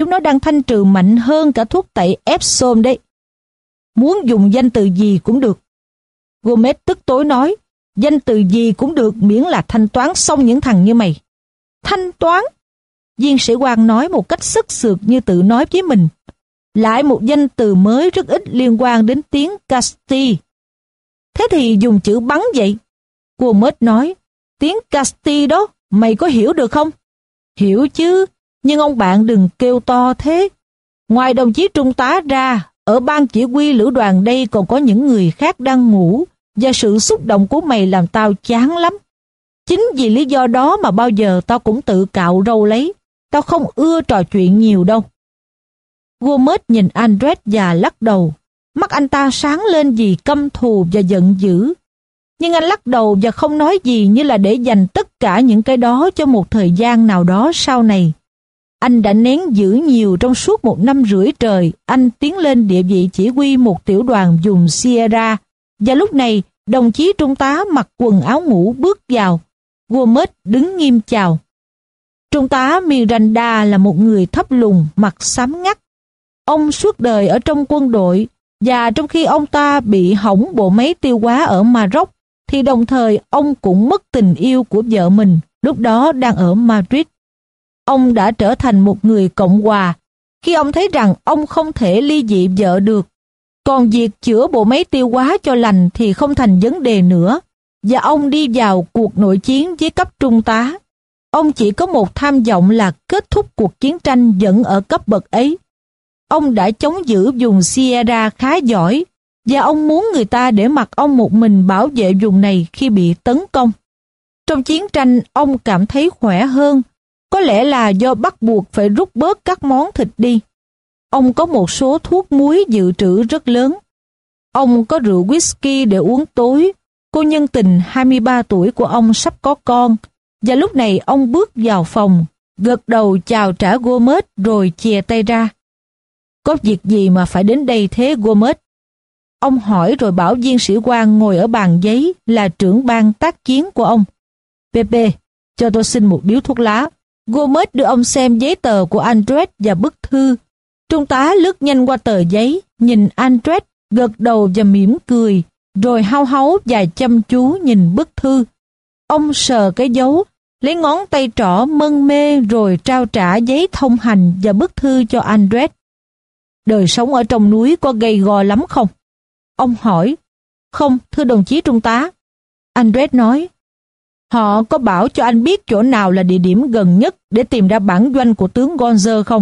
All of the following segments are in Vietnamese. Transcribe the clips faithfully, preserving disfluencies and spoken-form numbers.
chúng nó đang thanh trừ mạnh hơn cả thuốc tẩy Epsom đấy. Muốn dùng danh từ gì cũng được. Gomez tức tối nói, danh từ gì cũng được miễn là thanh toán xong những thằng như mày. Thanh toán? Viên sĩ quan nói một cách sức sượt như tự nói với mình. Lại một danh từ mới rất ít liên quan đến tiếng Casti. Thế thì dùng chữ bắn vậy. Gomez nói, tiếng Casti đó, mày có hiểu được không? Hiểu chứ, nhưng ông bạn đừng kêu to thế. Ngoài đồng chí trung tá ra, ở ban chỉ huy lữ đoàn đây còn có những người khác đang ngủ, và sự xúc động của mày làm tao chán lắm. Chính vì lý do đó mà bao giờ tao cũng tự cạo râu lấy. Tao không ưa trò chuyện nhiều đâu. Gomez nhìn Andres và lắc đầu. Mắt anh ta sáng lên vì căm thù và giận dữ. Nhưng anh lắc đầu và không nói gì, như là để dành tất cả những cái đó cho một thời gian nào đó sau này. Anh đã nén giữ nhiều trong suốt một năm rưỡi trời. Anh tiến lên địa vị chỉ huy một tiểu đoàn vùng Sierra. Và lúc này, đồng chí trung tá mặc quần áo ngủ bước vào. Gomez đứng nghiêm chào. Trung tá Miranda là một người thấp lùn, mặt xám ngắt. Ông suốt đời ở trong quân đội, và trong khi ông ta bị hỏng bộ máy tiêu hóa ở Maroc, thì đồng thời ông cũng mất tình yêu của vợ mình, lúc đó đang ở Madrid. Ông đã trở thành một người Cộng hòa, khi ông thấy rằng ông không thể ly dị vợ được. Còn việc chữa bộ máy tiêu hóa cho lành thì không thành vấn đề nữa, và ông đi vào cuộc nội chiến với cấp trung tá. Ông chỉ có một tham vọng là kết thúc cuộc chiến tranh vẫn ở cấp bậc ấy. Ông đã chống giữ vùng Sierra khá giỏi, và ông muốn người ta để mặc ông một mình bảo vệ vùng này khi bị tấn công. Trong chiến tranh, ông cảm thấy khỏe hơn, có lẽ là do bắt buộc phải rút bớt các món thịt đi. Ông có một số thuốc muối dự trữ rất lớn. Ông có rượu whisky để uống tối. Cô nhân tình hai mươi ba tuổi của ông sắp có con, và lúc này ông bước vào phòng, gật đầu chào trả Gomez rồi chìa tay ra. Có việc gì mà phải đến đây thế Gomez? Ông hỏi rồi bảo viên sĩ quan ngồi ở bàn giấy là trưởng ban tác chiến của ông. Pepe, cho tôi xin một điếu thuốc lá. Gomez đưa ông xem giấy tờ của Andres và bức thư. Trung tá lướt nhanh qua tờ giấy, nhìn Andres, gật đầu và mỉm cười, rồi hau háu và chăm chú nhìn bức thư. Ông sờ cái dấu, lấy ngón tay trỏ mân mê rồi trao trả giấy thông hành và bức thư cho Andres. Đời sống ở trong núi có gay go lắm không? Ông hỏi. Không, thưa đồng chí trung tá. Andres nói. Họ có bảo cho anh biết chỗ nào là địa điểm gần nhất để tìm ra bản doanh của tướng Gonzer không?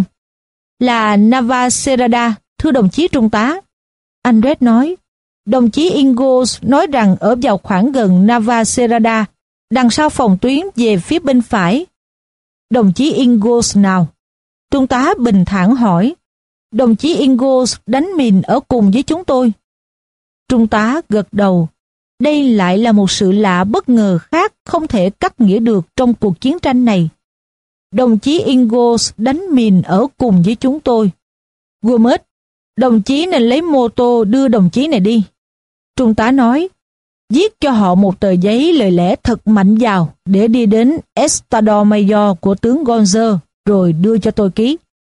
Là Navacerrada, thưa đồng chí trung tá. Andres nói. Đồng chí Ingles nói rằng ở vào khoảng gần Navacerrada, đằng sau phòng tuyến về phía bên phải. Đồng chí Ingles nào? Trung tá bình thản hỏi. Đồng chí Ingles đánh mìn ở cùng với chúng tôi. Trung tá gật đầu. Đây lại là một sự lạ bất ngờ khác không thể cắt nghĩa được trong cuộc chiến tranh này. Đồng chí Ingles đánh mìn ở cùng với chúng tôi. Gomez, đồng chí nên lấy mô tô đưa đồng chí này đi. Trung tá nói, viết cho họ một tờ giấy lời lẽ thật mạnh vào để đi đến Estado Mayor của tướng Gonzer rồi đưa cho tôi ký.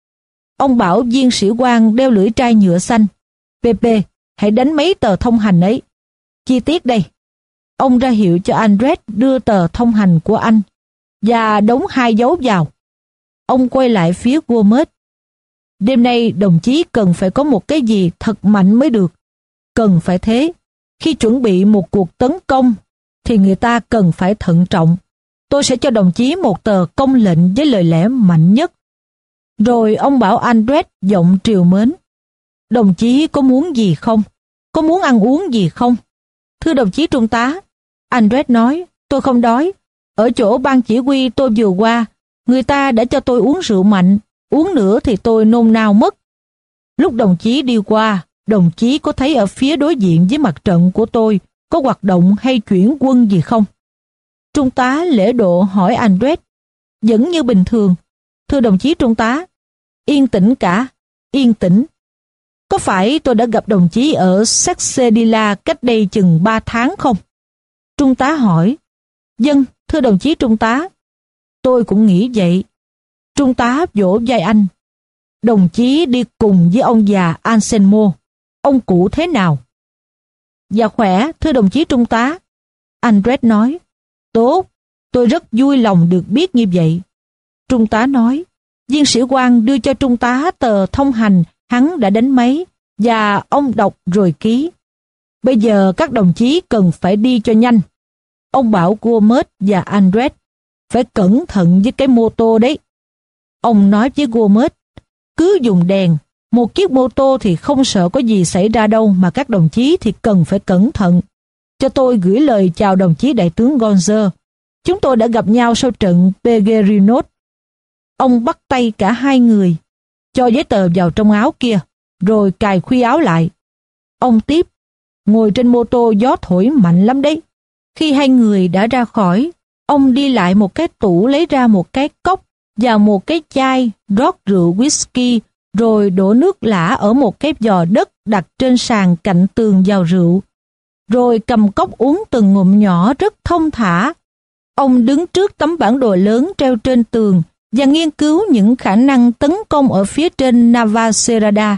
Ông bảo viên sĩ quan đeo lưỡi trai nhựa xanh. Pepe, hãy đánh mấy tờ thông hành ấy. Chi tiết đây. Ông ra hiệu cho Andres đưa tờ thông hành của anh và đóng hai dấu vào. Ông quay lại phía Gomez. Đêm nay đồng chí cần phải có một cái gì thật mạnh mới được. Cần phải thế. Khi chuẩn bị một cuộc tấn công thì người ta cần phải thận trọng. Tôi sẽ cho đồng chí một tờ công lệnh với lời lẽ mạnh nhất. Rồi ông bảo Andres giọng trìu mến. Đồng chí có muốn gì không? Có muốn ăn uống gì không? Thưa đồng chí trung tá, Andres nói, tôi không đói. Ở chỗ ban chỉ huy tôi vừa qua, người ta đã cho tôi uống rượu mạnh, uống nữa thì tôi nôn nao mất. Lúc đồng chí đi qua, đồng chí có thấy ở phía đối diện với mặt trận của tôi có hoạt động hay chuyển quân gì không? Trung tá lễ độ hỏi Andres. Vẫn như bình thường. Thưa đồng chí trung tá, yên tĩnh cả, yên tĩnh. Có phải tôi đã gặp đồng chí ở Sexedila cách đây chừng ba tháng không? Trung tá hỏi. Vâng, thưa đồng chí trung tá. Tôi cũng nghĩ vậy. Trung tá vỗ vai anh. Đồng chí đi cùng với ông già Anselmo. Ông cụ thế nào? Dạ khỏe, thưa đồng chí trung tá. Andres nói. Tốt, tôi rất vui lòng được biết như vậy. Trung tá nói. Viên sĩ quan đưa cho trung tá tờ thông hành hắn đã đánh máy và ông đọc rồi ký. Bây giờ các đồng chí cần phải đi cho nhanh. Ông bảo Gomez và Andres phải cẩn thận với cái mô tô đấy. Ông nói với Gomez, cứ dùng đèn, một chiếc mô tô thì không sợ có gì xảy ra đâu, mà các đồng chí thì cần phải cẩn thận. Cho tôi gửi lời chào đồng chí đại tướng Gonzer. Chúng tôi đã gặp nhau sau trận Peguerinos. Ông bắt tay cả hai người, cho giấy tờ vào trong áo kia, rồi cài khuy áo lại. Ông tiếp, ngồi trên mô tô gió thổi mạnh lắm đấy. Khi hai người đã ra khỏi, ông đi lại một cái tủ lấy ra một cái cốc và một cái chai, rót rượu whisky, rồi đổ nước lã ở một cái giò đất đặt trên sàn cạnh tường vào rượu. Rồi cầm cốc uống từng ngụm nhỏ rất thông thả. Ông đứng trước tấm bản đồ lớn treo trên tường và nghiên cứu những khả năng tấn công ở phía trên Navacerrada.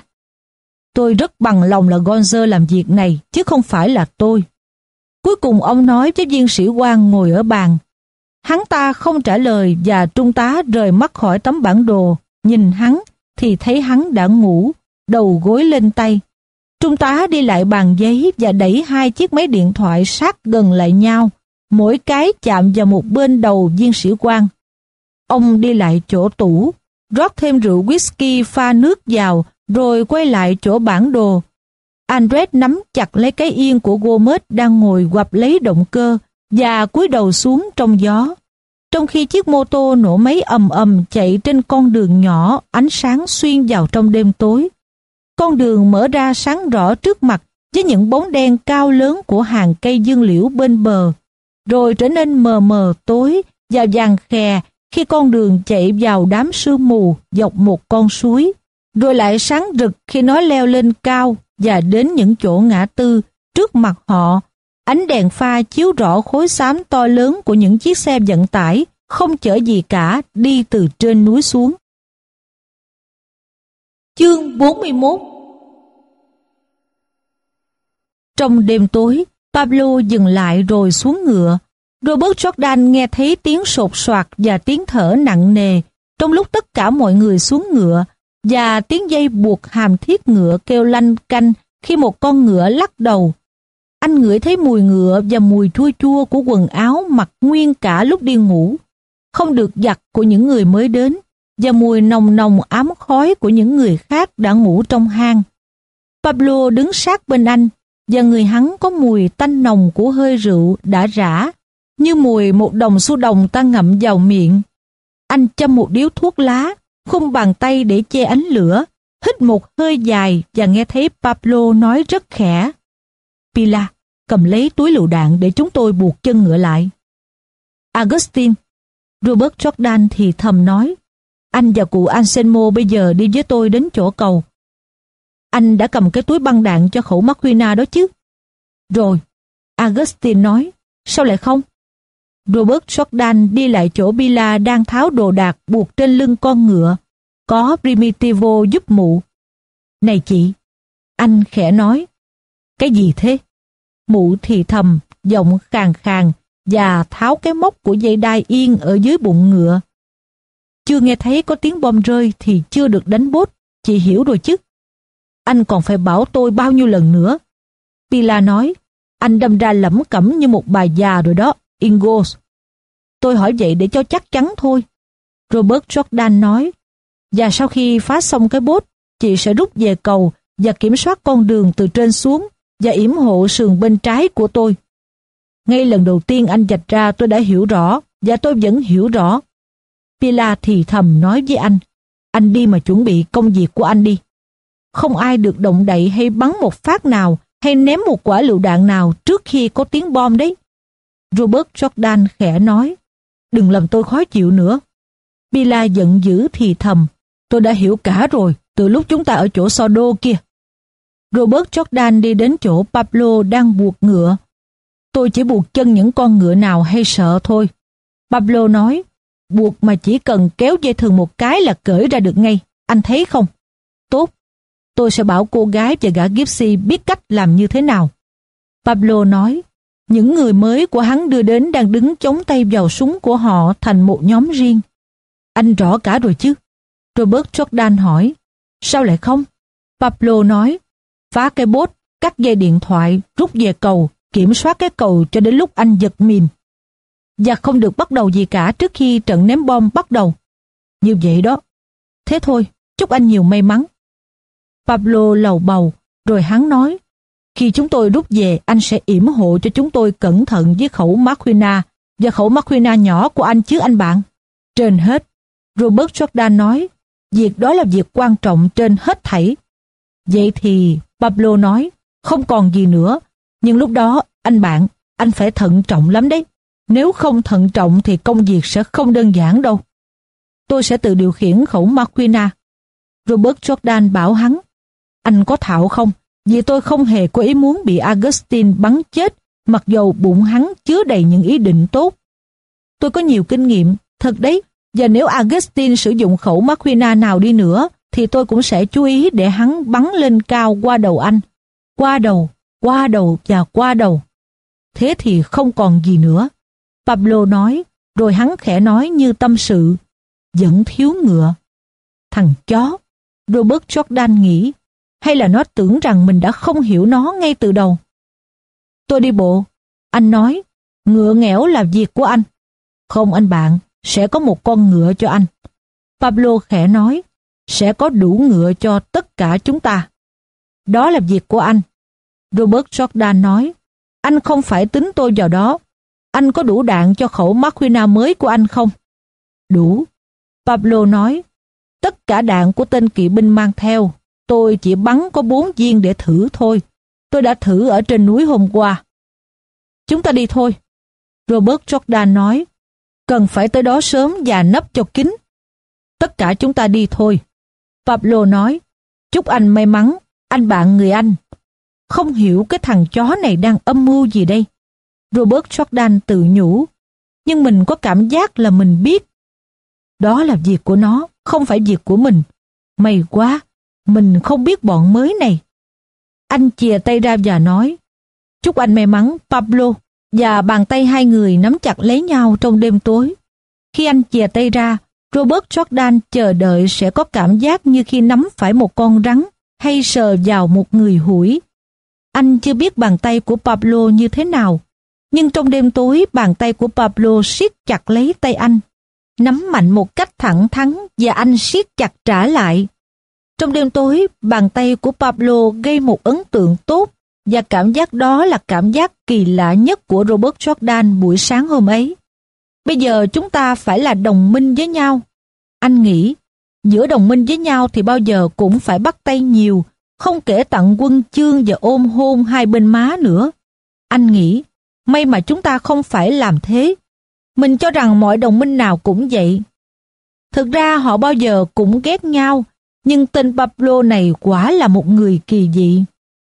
Tôi rất bằng lòng là Gonzer làm việc này, chứ không phải là tôi. Cuối cùng ông nói với viên sĩ quan ngồi ở bàn. Hắn ta không trả lời và trung tá rời mắt khỏi tấm bản đồ. Nhìn hắn thì thấy hắn đã ngủ, đầu gối lên tay. Trung tá đi lại bàn giấy và đẩy hai chiếc máy điện thoại sát gần lại nhau, mỗi cái chạm vào một bên đầu viên sĩ quan. Ông đi lại chỗ tủ, rót thêm rượu whisky pha nước vào, rồi quay lại chỗ bản đồ. Andres nắm chặt lấy cái yên của Gomez đang ngồi quặp lấy động cơ và cúi đầu xuống trong gió. Trong khi chiếc mô tô nổ máy ầm ầm chạy trên con đường nhỏ, ánh sáng xuyên vào trong đêm tối. Con đường mở ra sáng rõ trước mặt với những bóng đen cao lớn của hàng cây dương liễu bên bờ, rồi trở nên mờ mờ tối và vàng khè khi con đường chạy vào đám sương mù dọc một con suối, rồi lại sáng rực khi nó leo lên cao và đến những chỗ ngã tư trước mặt họ. Ánh đèn pha chiếu rõ khối xám to lớn của những chiếc xe vận tải không chở gì cả đi từ trên núi xuống. Chương bốn mươi mốt. Trong đêm tối, Pablo dừng lại rồi xuống ngựa. Robert Jordan nghe thấy tiếng sột soạt và tiếng thở nặng nề trong lúc tất cả mọi người xuống ngựa, và tiếng dây buộc hàm thiết ngựa kêu lanh canh khi một con ngựa lắc đầu. Anh ngửi thấy mùi ngựa và mùi chua chua của quần áo mặc nguyên cả lúc đi ngủ, không được giặt của những người mới đến, và mùi nồng nồng ám khói của những người khác đã ngủ trong hang. Pablo đứng sát bên anh, và người hắn có mùi tanh nồng của hơi rượu đã rã, như mùi một đồng xu đồng ta ngậm vào miệng. Anh châm một điếu thuốc lá, khum bàn tay để che ánh lửa, hít một hơi dài và nghe thấy Pablo nói rất khẽ. Pilar, cầm lấy túi lựu đạn để chúng tôi buộc chân ngựa lại. Agustin, Robert Jordan thì thầm nói, anh và cụ Anselmo bây giờ đi với tôi đến chỗ cầu. Anh đã cầm cái túi băng đạn cho khẩu Marquina đó chứ? Rồi, Agustin nói, sao lại không? Robert Jordan đi lại chỗ Pilar đang tháo đồ đạc buộc trên lưng con ngựa. Có Primitivo giúp mụ. Này chị, anh khẽ nói. Cái gì thế? Mụ thì thầm, giọng khàn khàn, và tháo cái móc của dây đai yên ở dưới bụng ngựa. Chưa nghe thấy có tiếng bom rơi thì chưa được đánh bốt, chị hiểu rồi chứ? Anh còn phải bảo tôi bao nhiêu lần nữa? Pilar nói, anh đâm ra lẩm cẩm như một bà già rồi đó, Ingos. Tôi hỏi vậy để cho chắc chắn thôi. Robert Jordan nói, và sau khi phá xong cái bốt, chị sẽ rút về cầu và kiểm soát con đường từ trên xuống và yểm hộ sườn bên trái của tôi. Ngay lần đầu tiên anh vạch ra tôi đã hiểu rõ, và tôi vẫn hiểu rõ. Pilar thì thầm nói với anh, anh đi mà chuẩn bị công việc của anh đi. Không ai được động đậy hay bắn một phát nào hay ném một quả lựu đạn nào trước khi có tiếng bom đấy. Robert Jordan khẽ nói, đừng làm tôi khó chịu nữa. Pilar giận dữ thì thầm, tôi đã hiểu cả rồi từ lúc chúng ta ở chỗ Sodo kia. Robert Jordan đi đến chỗ Pablo đang buộc ngựa. Tôi chỉ buộc chân những con ngựa nào hay sợ thôi. Pablo nói, buộc mà chỉ cần kéo dây thừng một cái là cởi ra được ngay. anh thấy không? Tốt, tôi sẽ bảo cô gái và gã Gypsy biết cách làm như thế nào. Pablo nói, những người mới của hắn đưa đến đang đứng chống tay vào súng của họ thành một nhóm riêng. Anh rõ cả rồi chứ? Robert Jordan hỏi. Sao lại không? Pablo nói, phá cái bốt, cắt dây điện thoại, rút về cầu, kiểm soát cái cầu cho đến lúc anh giật mìn. Và không được bắt đầu gì cả trước khi trận ném bom bắt đầu. Như vậy đó. Thế thôi, chúc anh nhiều may mắn. Pablo lầu bầu, rồi hắn nói, khi chúng tôi rút về, anh sẽ yểm hộ cho chúng tôi cẩn thận với khẩu Marquina và khẩu Marquina nhỏ của anh chứ anh bạn. Trên hết, Robert Jordan nói, việc đó là việc quan trọng trên hết thảy. Vậy thì, Pablo nói, không còn gì nữa, nhưng lúc đó, anh bạn, anh phải thận trọng lắm đấy. Nếu không thận trọng thì công việc sẽ không đơn giản đâu. Tôi sẽ tự điều khiển khẩu Marquina. Robert Jordan bảo hắn, anh có thạo không? Vì tôi không hề có ý muốn bị Augustine bắn chết, mặc dầu bụng hắn chứa đầy những ý định tốt. Tôi có nhiều kinh nghiệm, thật đấy, và nếu Augustine sử dụng khẩu Marquina nào đi nữa, thì tôi cũng sẽ chú ý để hắn bắn lên cao qua đầu anh. Qua đầu, qua đầu và qua đầu. Thế thì không còn gì nữa. Pablo nói, rồi hắn khẽ nói như tâm sự, vẫn thiếu ngựa. Thằng chó, Robert Jordan nghĩ, hay là nó tưởng rằng mình đã không hiểu nó ngay từ đầu. Tôi đi bộ, anh nói, ngựa nghẽo là việc của anh. Không anh bạn, sẽ có một con ngựa cho anh. Pablo khẽ nói, sẽ có đủ ngựa cho tất cả chúng ta. Đó là việc của anh. Robert Jordan nói, anh không phải tính tôi vào đó. Anh có đủ đạn cho khẩu Marquina mới của anh không? Đủ. Pablo nói, tất cả đạn của tên kỵ binh mang theo, tôi chỉ bắn có bốn viên để thử thôi. Tôi đã thử ở trên núi hôm qua. Chúng ta đi thôi. Robert Jordan nói, cần phải tới đó sớm và nấp cho kín. Tất cả chúng ta đi thôi. Pablo nói, chúc anh may mắn, anh bạn người Anh. Không hiểu cái thằng chó này đang âm mưu gì đây. Robert Jordan tự nhủ, nhưng mình có cảm giác là mình biết. Đó là việc của nó, không phải việc của mình. May quá, mình không biết bọn mới này. Anh chìa tay ra và nói, chúc anh may mắn, Pablo, và bàn tay hai người nắm chặt lấy nhau trong đêm tối. Khi anh chìa tay ra, Robert Jordan chờ đợi sẽ có cảm giác như khi nắm phải một con rắn hay sờ vào một người hủi. Anh chưa biết bàn tay của Pablo như thế nào, nhưng trong đêm tối bàn tay của Pablo siết chặt lấy tay anh, nắm mạnh một cách thẳng thắn và anh siết chặt trả lại. Trong đêm tối, bàn tay của Pablo gây một ấn tượng tốt và cảm giác đó là cảm giác kỳ lạ nhất của Robert Jordan buổi sáng hôm ấy. Bây giờ chúng ta phải là đồng minh với nhau. Anh nghĩ, giữa đồng minh với nhau thì bao giờ cũng phải bắt tay nhiều, không kể tặng huân chương và ôm hôn hai bên má nữa. Anh nghĩ, may mà chúng ta không phải làm thế. Mình cho rằng mọi đồng minh nào cũng vậy. Thực ra họ bao giờ cũng ghét nhau, nhưng tên Pablo này quả là một người kỳ dị.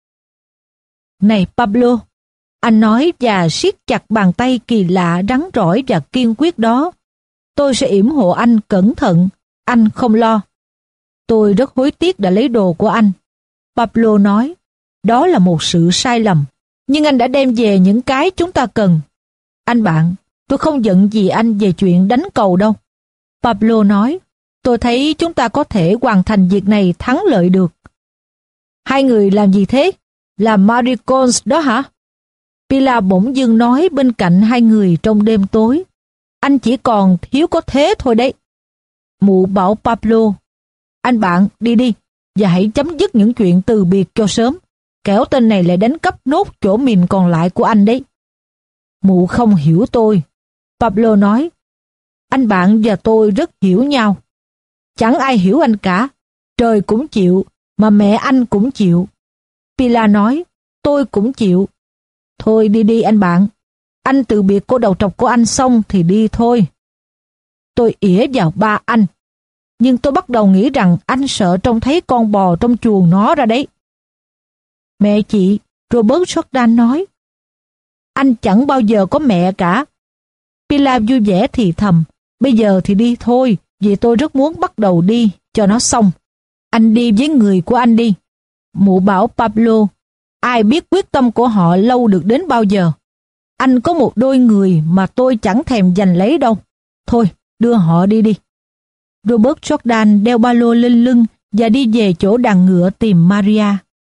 Này Pablo, anh nói và siết chặt bàn tay kỳ lạ, rắn rỏi và kiên quyết đó. Tôi sẽ yểm hộ anh cẩn thận, anh không lo. Tôi rất hối tiếc đã lấy đồ của anh. Pablo nói, đó là một sự sai lầm, nhưng anh đã đem về những cái chúng ta cần. Anh bạn, tôi không giận gì anh về chuyện đánh cầu đâu. Pablo nói, tôi thấy chúng ta có thể hoàn thành việc này thắng lợi được. Hai người làm gì thế? Làm maricons đó hả? Pilar bỗng dưng nói bên cạnh hai người trong đêm tối. Anh chỉ còn thiếu có thế thôi đấy. Mụ bảo Pablo, anh bạn đi đi, và hãy chấm dứt những chuyện từ biệt cho sớm. Kẻo tên này lại đánh cắp nốt chỗ mìn còn lại của anh đấy. Mụ không hiểu tôi. Pablo nói, anh bạn và tôi rất hiểu nhau. Chẳng ai hiểu anh cả. Trời cũng chịu, mà mẹ anh cũng chịu. Pilar nói, tôi cũng chịu. Thôi đi đi anh bạn. Anh từ biệt cô đầu trọc của anh xong thì đi thôi. Tôi ỉa vào ba anh. Nhưng tôi bắt đầu nghĩ rằng anh sợ trông thấy con bò trong chuồng nó ra đấy. Mẹ chị, Robert Jordan nói. Anh chẳng bao giờ có mẹ cả. Pilar vui vẻ thì thầm. Bây giờ thì đi thôi, vì tôi rất muốn bắt đầu đi, cho nó xong. Anh đi với người của anh đi. Mụ bảo Pablo, ai biết quyết tâm của họ lâu được đến bao giờ. Anh có một đôi người mà tôi chẳng thèm giành lấy đâu. Thôi, đưa họ đi đi. Robert Jordan đeo ba lô lên lưng và đi về chỗ đàn ngựa tìm Maria.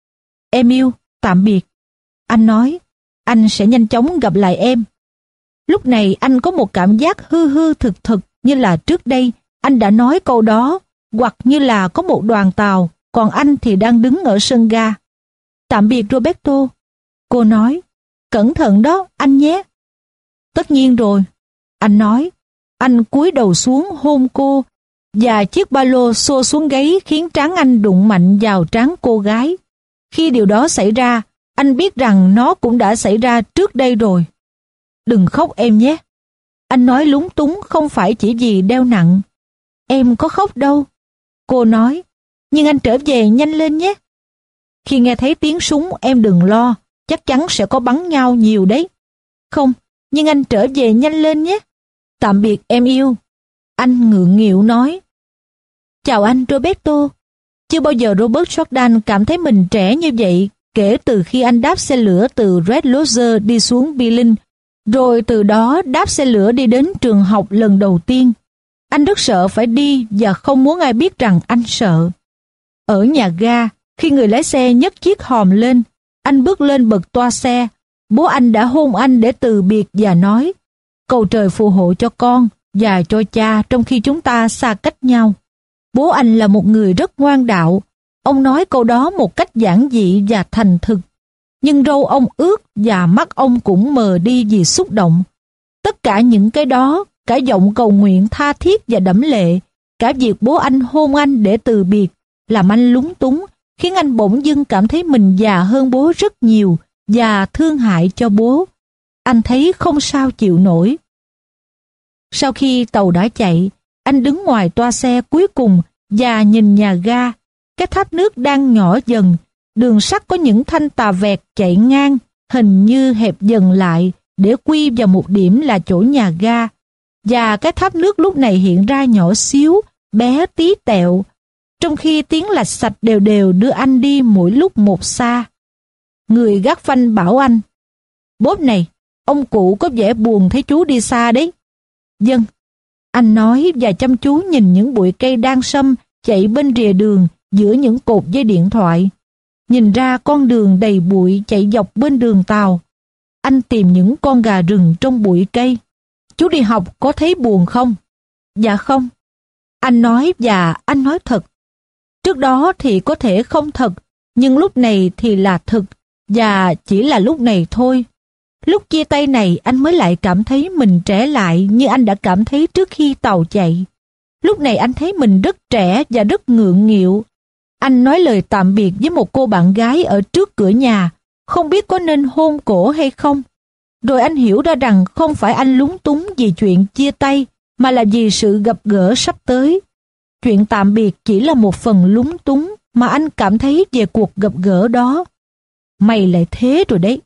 Emil, tạm biệt. Anh nói, anh sẽ nhanh chóng gặp lại em. Lúc này anh có một cảm giác hư hư thực thực như là trước đây anh đã nói câu đó, hoặc như là có một đoàn tàu, còn anh thì đang đứng ở sân ga. Tạm biệt Roberto. Cô nói, cẩn thận đó anh nhé. Tất nhiên rồi. Anh nói, anh cúi đầu xuống hôn cô, và chiếc ba lô xô xuống gáy khiến trán anh đụng mạnh vào trán cô gái. Khi điều đó xảy ra, anh biết rằng nó cũng đã xảy ra trước đây rồi. Đừng khóc em nhé. Anh nói lúng túng không phải chỉ vì đeo nặng. Em có khóc đâu. Cô nói, nhưng anh trở về nhanh lên nhé. Khi nghe thấy tiếng súng em đừng lo, chắc chắn sẽ có bắn nhau nhiều đấy. Không, nhưng anh trở về nhanh lên nhé. Tạm biệt em yêu. Anh ngượng nghịu nói. Chào anh Roberto. Chưa bao giờ Robert Jordan cảm thấy mình trẻ như vậy kể từ khi anh đáp xe lửa từ Red Lodge đi xuống Billings, rồi từ đó đáp xe lửa đi đến trường học lần đầu tiên. Anh rất sợ phải đi và không muốn ai biết rằng anh sợ. Ở nhà ga, khi người lái xe nhấc chiếc hòm lên, anh bước lên bậc toa xe. Bố anh đã hôn anh để từ biệt và nói, cầu trời phù hộ cho con và cho cha trong khi chúng ta xa cách nhau. Bố anh là một người rất ngoan đạo. Ông nói câu đó một cách giản dị và thành thực. Nhưng râu ông ướt và mắt ông cũng mờ đi vì xúc động. Tất cả những cái đó, cả giọng cầu nguyện tha thiết và đẫm lệ, cả việc bố anh hôn anh để từ biệt, làm anh lúng túng, khiến anh bỗng dưng cảm thấy mình già hơn bố rất nhiều và thương hại cho bố. Anh thấy không sao chịu nổi. Sau khi tàu đã chạy, anh đứng ngoài toa xe cuối cùng và nhìn nhà ga. Cái tháp nước đang nhỏ dần, đường sắt có những thanh tà vẹt chạy ngang, hình như hẹp dần lại để quy vào một điểm là chỗ nhà ga. Và cái tháp nước lúc này hiện ra nhỏ xíu, bé tí tẹo, trong khi tiếng lạch sạch đều đều đưa anh đi mỗi lúc một xa. Người gác phanh bảo anh, bốp này, ông cụ có vẻ buồn thấy chú đi xa đấy. Vâng, anh nói và chăm chú nhìn những bụi cây đan sâm chạy bên rìa đường giữa những cột dây điện thoại. Nhìn ra con đường đầy bụi chạy dọc bên đường tàu. Anh tìm những con gà rừng trong bụi cây. Chú đi học có thấy buồn không? Dạ không. Anh nói và anh nói thật. Trước đó thì có thể không thật, nhưng lúc này thì là thực, và chỉ là lúc này thôi. Lúc chia tay này anh mới lại cảm thấy mình trẻ lại như anh đã cảm thấy trước khi tàu chạy. Lúc này anh thấy mình rất trẻ và rất ngượng nghịu. Anh nói lời tạm biệt với một cô bạn gái ở trước cửa nhà, không biết có nên hôn cổ hay không. Rồi anh hiểu ra rằng không phải anh lúng túng vì chuyện chia tay, mà là vì sự gặp gỡ sắp tới. Chuyện tạm biệt chỉ là một phần lúng túng mà anh cảm thấy về cuộc gặp gỡ đó. Mày lại thế rồi đấy.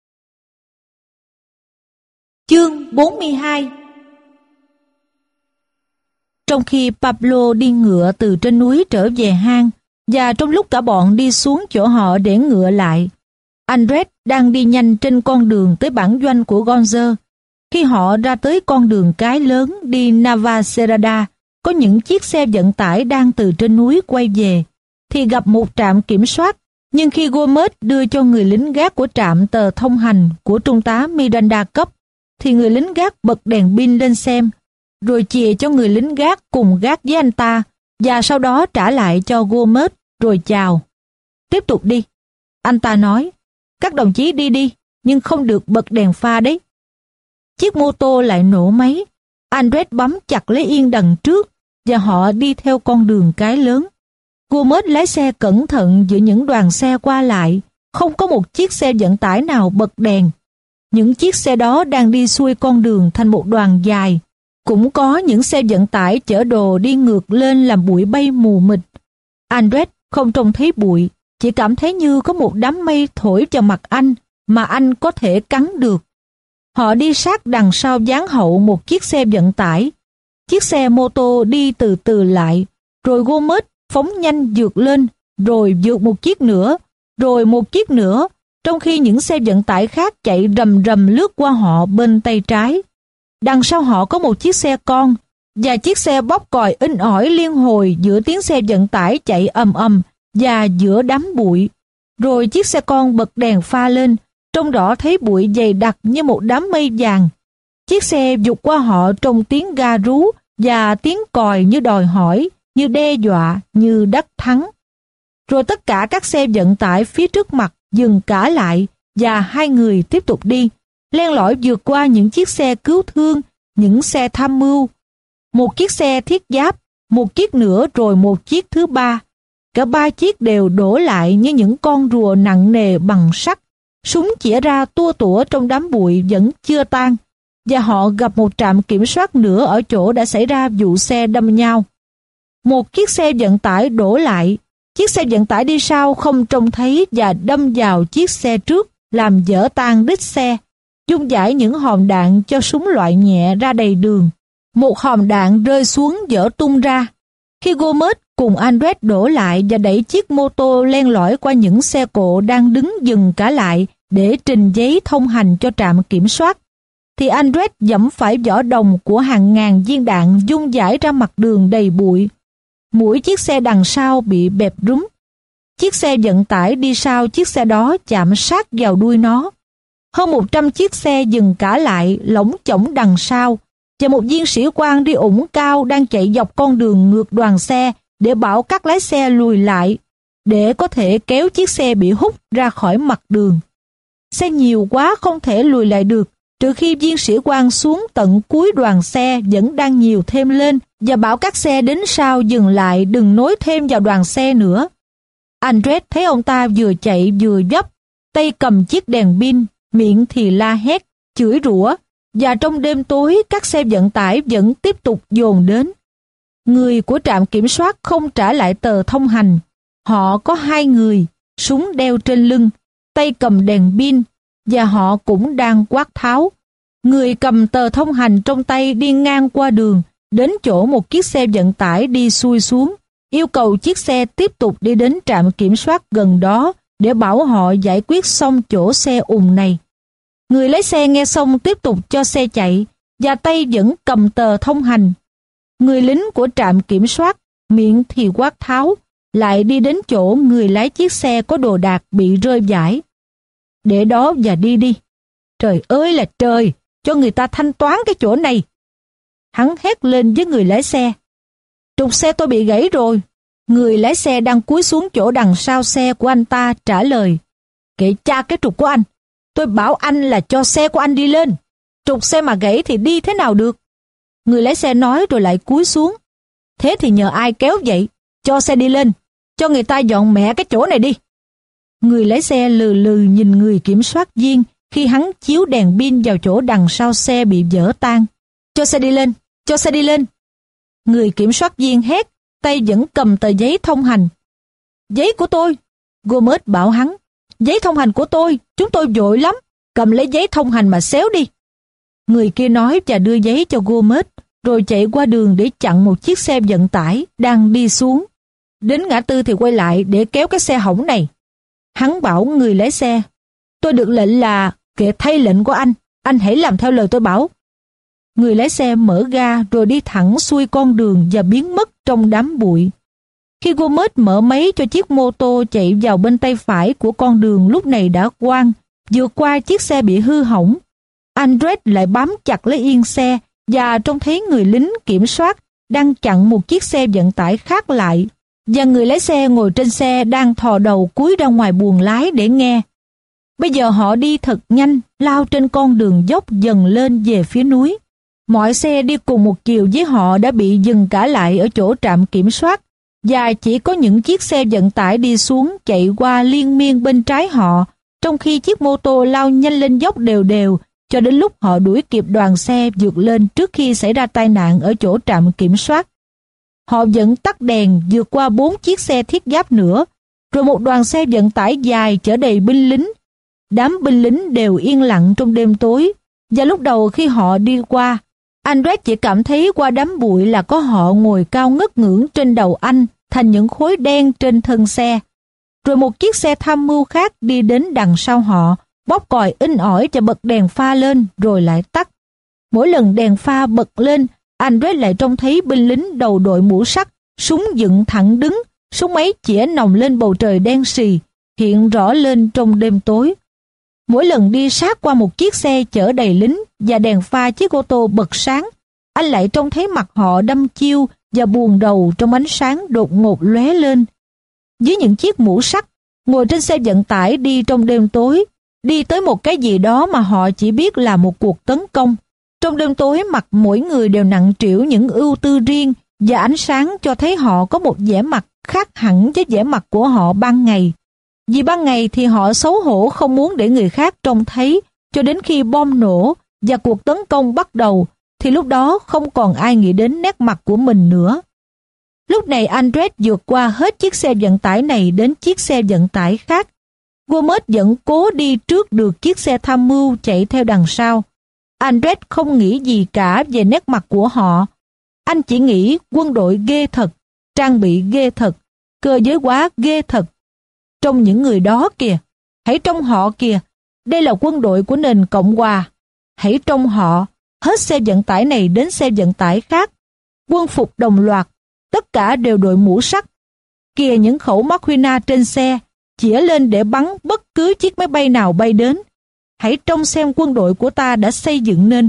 Chương bốn mươi hai. Trong khi Pablo đi ngựa từ trên núi trở về hang, và trong lúc cả bọn đi xuống chỗ họ để ngựa lại, Andres đang đi nhanh trên con đường tới bản doanh của Gonzer. Khi họ ra tới con đường cái lớn đi Navacerrada, có những chiếc xe vận tải đang từ trên núi quay về, thì gặp một trạm kiểm soát. Nhưng khi Gomez đưa cho người lính gác của trạm tờ thông hành của trung tá Miranda cấp, thì người lính gác bật đèn pin lên xem, rồi chìa cho người lính gác cùng gác với anh ta, và sau đó trả lại cho Gomez, rồi chào. Tiếp tục đi. Anh ta nói, các đồng chí đi đi, nhưng không được bật đèn pha đấy. Chiếc mô tô lại nổ máy. Andres bấm chặt lấy yên đằng trước, và họ đi theo con đường cái lớn. Gomez lái xe cẩn thận giữa những đoàn xe qua lại, không có một chiếc xe vận tải nào bật đèn. Những chiếc xe đó đang đi xuôi con đường thành một đoàn dài. Cũng có những xe vận tải chở đồ đi ngược lên làm bụi bay mù mịt. Andres không trông thấy bụi, chỉ cảm thấy như có một đám mây thổi vào mặt anh mà anh có thể cắn được. Họ đi sát đằng sau dáng hậu một chiếc xe vận tải. Chiếc xe mô tô đi từ từ lại, rồi Gomez phóng nhanh vượt lên, rồi vượt một chiếc nữa, rồi một chiếc nữa, trong khi những xe vận tải khác chạy rầm rầm lướt qua họ bên tay trái. Đằng sau họ có một chiếc xe con, và chiếc xe bóp còi inh ỏi liên hồi giữa tiếng xe vận tải chạy ầm ầm và giữa đám bụi. Rồi chiếc xe con bật đèn pha lên, trông rõ thấy bụi dày đặc như một đám mây vàng. Chiếc xe vụt qua họ trong tiếng ga rú và tiếng còi như đòi hỏi, như đe dọa, như đắc thắng. Rồi tất cả các xe vận tải phía trước mặt dừng cả lại và hai người tiếp tục đi, len lỏi vượt qua những chiếc xe cứu thương, những xe tham mưu. Một chiếc xe thiết giáp, một chiếc nữa rồi một chiếc thứ ba. Cả ba chiếc đều đổ lại như những con rùa nặng nề bằng sắt. Súng chĩa ra tua tủa trong đám bụi vẫn chưa tan. Và họ gặp một trạm kiểm soát nữa ở chỗ đã xảy ra vụ xe đâm nhau. Một chiếc xe vận tải đổ lại. Chiếc xe vận tải đi sau không trông thấy và đâm vào chiếc xe trước, làm vỡ tan đít xe, dung dãi những hòm đạn cho súng loại nhẹ ra đầy đường. Một hòm đạn rơi xuống vỡ tung ra. Khi Gomez cùng Andres đổ lại và đẩy chiếc mô tô len lỏi qua những xe cộ đang đứng dừng cả lại để trình giấy thông hành cho trạm kiểm soát, thì Andres dẫm phải vỏ đồng của hàng ngàn viên đạn dung dãi ra mặt đường đầy bụi. Mũi chiếc xe đằng sau bị bẹp rúm. Chiếc xe vận tải đi sau chiếc xe đó chạm sát vào đuôi nó. Hơn một trăm chiếc xe dừng cả lại lỗng chổng đằng sau, và một viên sĩ quan đi ủng cao đang chạy dọc con đường ngược đoàn xe để bảo các lái xe lùi lại, để có thể kéo chiếc xe bị hút ra khỏi mặt đường. Xe nhiều quá không thể lùi lại được, trừ khi viên sĩ quan xuống tận cuối đoàn xe vẫn đang nhiều thêm lên và bảo các xe đến sau dừng lại, đừng nối thêm vào đoàn xe nữa. Andres thấy ông ta vừa chạy vừa dấp, tay cầm chiếc đèn pin, miệng thì la hét, chửi rủa, và trong đêm tối các xe vận tải vẫn tiếp tục dồn đến. Người của trạm kiểm soát không trả lại tờ thông hành. Họ có hai người, súng đeo trên lưng, tay cầm đèn pin, và họ cũng đang quát tháo. Người cầm tờ thông hành trong tay đi ngang qua đường, đến chỗ một chiếc xe vận tải đi xuôi xuống, yêu cầu chiếc xe tiếp tục đi đến trạm kiểm soát gần đó để bảo họ giải quyết xong chỗ xe ùn này. Người lái xe nghe xong tiếp tục cho xe chạy, và tay vẫn cầm tờ thông hành. Người lính của trạm kiểm soát, miệng thì quát tháo, lại đi đến chỗ người lái chiếc xe có đồ đạc bị rơi vãi. Để đó và đi đi. Trời ơi là trời, cho người ta thanh toán cái chỗ này. Hắn hét lên với người lái xe. Trục xe tôi bị gãy rồi. Người lái xe đang cúi xuống chỗ đằng sau xe của anh ta trả lời. Kệ cha cái trục của anh. Tôi bảo anh là cho xe của anh đi lên. Trục xe mà gãy thì đi thế nào được? Người lái xe nói rồi lại cúi xuống. Thế thì nhờ ai kéo vậy? Cho xe đi lên. Cho người ta dọn mẹ cái chỗ này đi. Người lái xe lừ lừ nhìn người kiểm soát viên khi hắn chiếu đèn pin vào chỗ đằng sau xe bị vỡ tan. Cho xe đi lên. Cho xe đi lên. Người kiểm soát viên hét, tay vẫn cầm tờ giấy thông hành. Giấy của tôi. Gomez bảo hắn. Giấy thông hành của tôi, chúng tôi vội lắm. Cầm lấy giấy thông hành mà xéo đi. Người kia nói và đưa giấy cho Gomez, rồi chạy qua đường để chặn một chiếc xe vận tải đang đi xuống. Đến ngã tư thì quay lại để kéo cái xe hỏng này. Hắn bảo người lái xe, tôi được lệnh là kệ thay lệnh của anh, anh hãy làm theo lời tôi bảo. Người lái xe mở ga rồi đi thẳng xuôi con đường và biến mất trong đám bụi. Khi Gomez mở máy cho chiếc mô tô chạy vào bên tay phải của con đường lúc này đã quang, vượt qua chiếc xe bị hư hỏng, Andres lại bám chặt lấy yên xe và trông thấy người lính kiểm soát đang chặn một chiếc xe vận tải khác lại, và người lái xe ngồi trên xe đang thò đầu cúi ra ngoài buồng lái để nghe. Bây giờ họ đi thật nhanh, lao trên con đường dốc dần lên về phía núi. Mọi xe đi cùng một chiều với họ đã bị dừng cả lại ở chỗ trạm kiểm soát, và chỉ có những chiếc xe vận tải đi xuống chạy qua liên miên bên trái họ, trong khi chiếc mô tô lao nhanh lên dốc đều đều cho đến lúc họ đuổi kịp đoàn xe vượt lên trước khi xảy ra tai nạn ở chỗ trạm kiểm soát. Họ vẫn tắt đèn vượt qua bốn chiếc xe thiết giáp nữa, rồi một đoàn xe vận tải dài chở đầy binh lính. Đám binh lính đều yên lặng trong đêm tối, và lúc đầu khi họ đi qua, Andres chỉ cảm thấy qua đám bụi là có họ ngồi cao ngất ngưỡng trên đầu anh, thành những khối đen trên thân xe. Rồi một chiếc xe tham mưu khác đi đến đằng sau họ, bóp còi inh ỏi và bật đèn pha lên rồi lại tắt. Mỗi lần đèn pha bật lên, Andres lại trông thấy binh lính đầu đội mũ sắt, súng dựng thẳng đứng, súng máy chĩa nòng lên bầu trời đen sì, hiện rõ lên trong đêm tối. Mỗi lần đi sát qua một chiếc xe chở đầy lính và đèn pha chiếc ô tô bật sáng, anh lại trông thấy mặt họ đăm chiêu và buồn rầu trong ánh sáng đột ngột lóe lên. Dưới những chiếc mũ sắt, ngồi trên xe vận tải đi trong đêm tối, đi tới một cái gì đó mà họ chỉ biết là một cuộc tấn công. Trong đêm tối, mặt mỗi người đều nặng trĩu những ưu tư riêng và ánh sáng cho thấy họ có một vẻ mặt khác hẳn với vẻ mặt của họ ban ngày. Vì ban ngày thì họ xấu hổ không muốn để người khác trông thấy, cho đến khi bom nổ và cuộc tấn công bắt đầu, thì lúc đó không còn ai nghĩ đến nét mặt của mình nữa. Lúc này Andres vượt qua hết chiếc xe vận tải này đến chiếc xe vận tải khác. Gomez vẫn cố đi trước được chiếc xe tham mưu chạy theo đằng sau. Andres không nghĩ gì cả về nét mặt của họ. Anh chỉ nghĩ quân đội ghê thật, trang bị ghê thật, cơ giới hóa ghê thật. Trong những người đó kìa, hãy trong họ kìa, đây là quân đội của nền Cộng hòa. Hãy trong họ, hết xe vận tải này đến xe vận tải khác, quân phục đồng loạt, tất cả đều đội mũ sắt. Kìa những khẩu Marquina trên xe, chĩa lên để bắn bất cứ chiếc máy bay nào bay đến. Hãy trông xem quân đội của ta đã xây dựng nên.